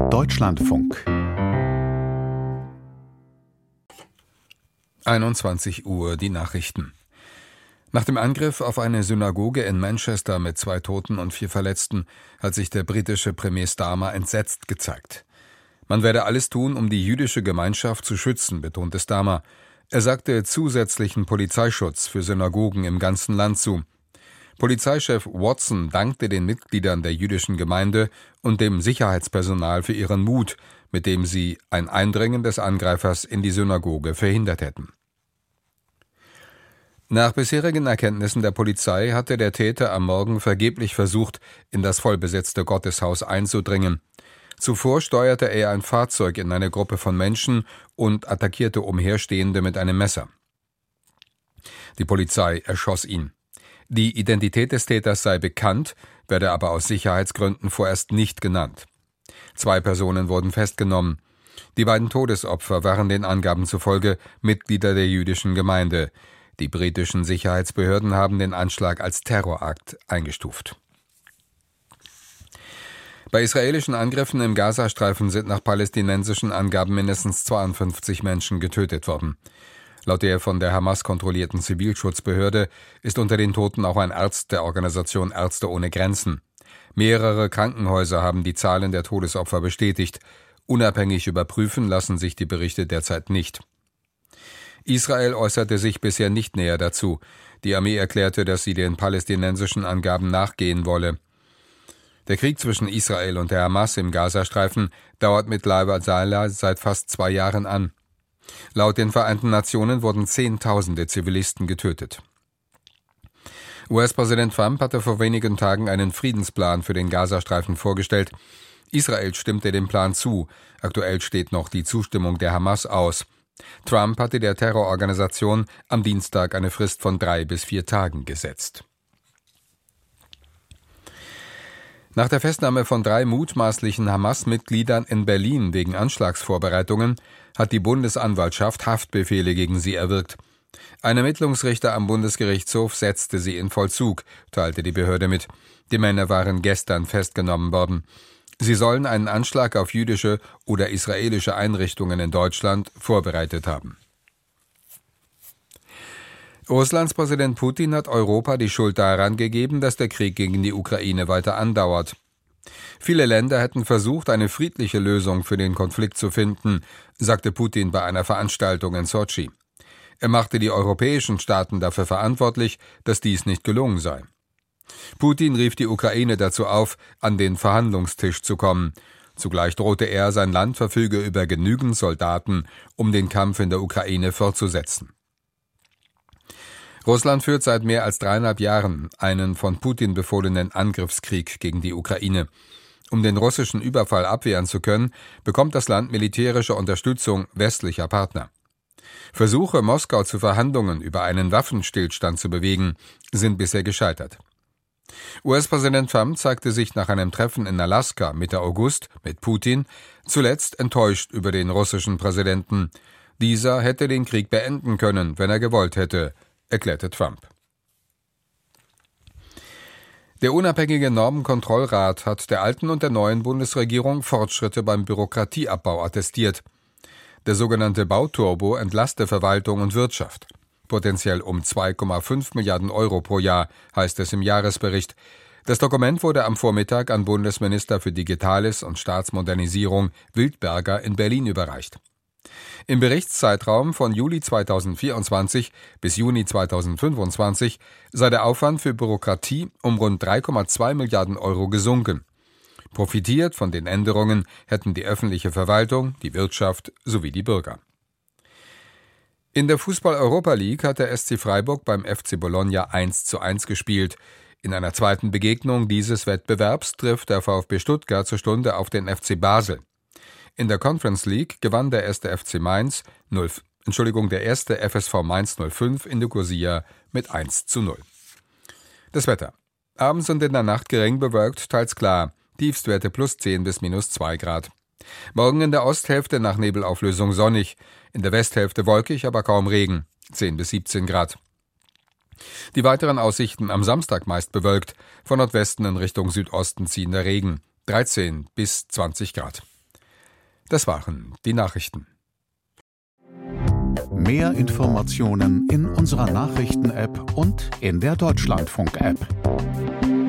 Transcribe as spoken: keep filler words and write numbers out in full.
Deutschlandfunk. einundzwanzig Uhr, die Nachrichten. Nach dem Angriff auf eine Synagoge in Manchester mit zwei Toten und vier Verletzten hat sich der britische Premier Starmer entsetzt gezeigt. Man werde alles tun, um die jüdische Gemeinschaft zu schützen, betonte Starmer. Er sagte zusätzlichen Polizeischutz für Synagogen im ganzen Land zu. Polizeichef Watson dankte den Mitgliedern der jüdischen Gemeinde und dem Sicherheitspersonal für ihren Mut, mit dem sie ein Eindringen des Angreifers in die Synagoge verhindert hätten. Nach bisherigen Erkenntnissen der Polizei hatte der Täter am Morgen vergeblich versucht, in das vollbesetzte Gotteshaus einzudringen. Zuvor steuerte er ein Fahrzeug in eine Gruppe von Menschen und attackierte Umherstehende mit einem Messer. Die Polizei erschoss ihn. Die Identität des Täters sei bekannt, werde aber aus Sicherheitsgründen vorerst nicht genannt. Zwei Personen wurden festgenommen. Die beiden Todesopfer waren den Angaben zufolge Mitglieder der jüdischen Gemeinde. Die britischen Sicherheitsbehörden haben den Anschlag als Terrorakt eingestuft. Bei israelischen Angriffen im Gazastreifen sind nach palästinensischen Angaben mindestens zweiundfünfzig Menschen getötet worden. Laut der von der Hamas kontrollierten Zivilschutzbehörde ist unter den Toten auch ein Arzt der Organisation Ärzte ohne Grenzen. Mehrere Krankenhäuser haben die Zahlen der Todesopfer bestätigt. Unabhängig überprüfen lassen sich die Berichte derzeit nicht. Israel äußerte sich bisher nicht näher dazu. Die Armee erklärte, dass sie den palästinensischen Angaben nachgehen wolle. Der Krieg zwischen Israel und der Hamas im Gazastreifen dauert mittlerweile seit fast zwei Jahren an. Laut den Vereinten Nationen wurden Zehntausende Zivilisten getötet. U S-Präsident Trump hatte vor wenigen Tagen einen Friedensplan für den Gazastreifen vorgestellt. Israel stimmte dem Plan zu. Aktuell steht noch die Zustimmung der Hamas aus. Trump hatte der Terrororganisation am Dienstag eine Frist von drei bis vier Tagen gesetzt. Nach der Festnahme von drei mutmaßlichen Hamas-Mitgliedern in Berlin wegen Anschlagsvorbereitungen hat die Bundesanwaltschaft Haftbefehle gegen sie erwirkt. Ein Ermittlungsrichter am Bundesgerichtshof setzte sie in Vollzug, teilte die Behörde mit. Die Männer waren gestern festgenommen worden. Sie sollen einen Anschlag auf jüdische oder israelische Einrichtungen in Deutschland vorbereitet haben. Russlands Präsident Putin hat Europa die Schuld daran gegeben, dass der Krieg gegen die Ukraine weiter andauert. Viele Länder hätten versucht, eine friedliche Lösung für den Konflikt zu finden, sagte Putin bei einer Veranstaltung in Sotschi. Er machte die europäischen Staaten dafür verantwortlich, dass dies nicht gelungen sei. Putin rief die Ukraine dazu auf, an den Verhandlungstisch zu kommen. Zugleich drohte er, sein Land verfüge über genügend Soldaten, um den Kampf in der Ukraine fortzusetzen. Russland führt seit mehr als dreieinhalb Jahren einen von Putin befohlenen Angriffskrieg gegen die Ukraine. Um den russischen Überfall abwehren zu können, bekommt das Land militärische Unterstützung westlicher Partner. Versuche, Moskau zu Verhandlungen über einen Waffenstillstand zu bewegen, sind bisher gescheitert. U S-Präsident Trump zeigte sich nach einem Treffen in Alaska Mitte August mit Putin zuletzt enttäuscht über den russischen Präsidenten. Dieser hätte den Krieg beenden können, wenn er gewollt hätte, erklärte Trump. Der unabhängige Normenkontrollrat hat der alten und der neuen Bundesregierung Fortschritte beim Bürokratieabbau attestiert. Der sogenannte Bauturbo entlaste Verwaltung und Wirtschaft. Potenziell um zwei Komma fünf Milliarden Euro pro Jahr, heißt es im Jahresbericht. Das Dokument wurde am Vormittag an Bundesminister für Digitales und Staatsmodernisierung Wildberger in Berlin überreicht. Im Berichtszeitraum von Juli zweitausendvierundzwanzig bis Juni zweitausendfünfundzwanzig sei der Aufwand für Bürokratie um rund drei Komma zwei Milliarden Euro gesunken. Profitiert von den Änderungen hätten die öffentliche Verwaltung, die Wirtschaft sowie die Bürger. In der Fußball-Europa League hat der S C Freiburg beim F C Bologna eins zu eins gespielt. In einer zweiten Begegnung dieses Wettbewerbs trifft der VfB Stuttgart zur Stunde auf den F C Basel. In der Conference League gewann der erste F C Mainz null, Entschuldigung, der erste F S V Mainz null fünf in Nicosia mit eins zu null. Das Wetter. Abends und in der Nacht gering bewölkt, teils klar. Tiefstwerte plus zehn bis minus zwei Grad. Morgen in der Osthälfte nach Nebelauflösung sonnig, in der Westhälfte wolkig, aber kaum Regen, zehn bis siebzehn Grad. Die weiteren Aussichten am Samstag meist bewölkt, von Nordwesten in Richtung Südosten ziehender Regen, dreizehn bis zwanzig Grad. Das waren die Nachrichten. Mehr Informationen in unserer Nachrichten-App und in der Deutschlandfunk-App.